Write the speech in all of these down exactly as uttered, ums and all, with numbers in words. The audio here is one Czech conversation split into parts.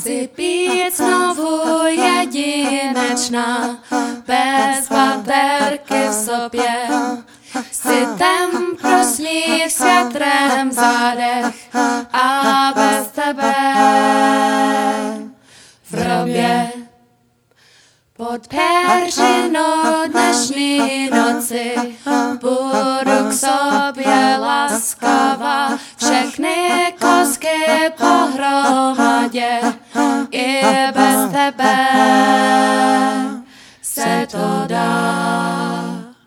Chci být znovu jedinečná, bez baterky v sobě. Citem proslých s větrem v zádech a bez tebe v hrobě. Pod péřinou dnešní noci budu k sobě laskavá, všechny kosky pohromadě, i bez tebe se to dá.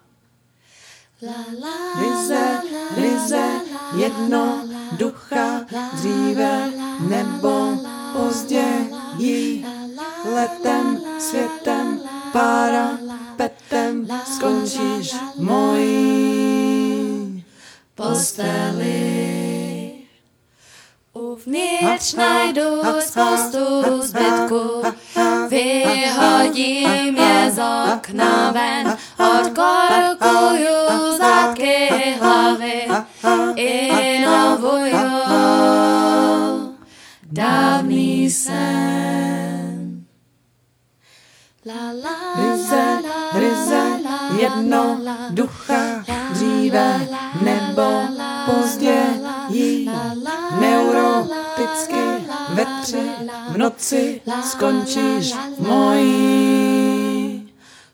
Ryze, ryze, jednoduchá, dříve nebo později, letem, světem, parapetem, skončíš v mojí posteli. Uvnitř najdu spoustu zbytků, vyhodím je z okna ven, odkorkuju zadky hlavy, inovuju dávný sen. Ryze, ryze, jednoduchá, dříve nebo později, neuroticky ve tři v noci skončíš v mojí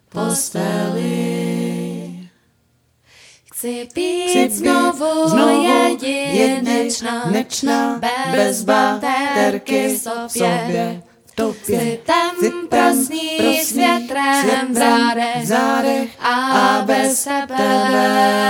posteli. Chci být znovu, znovu jedinečná, jedinečná, bez baterky v sobě. Citem prosný s větrem v zádech a bez tebe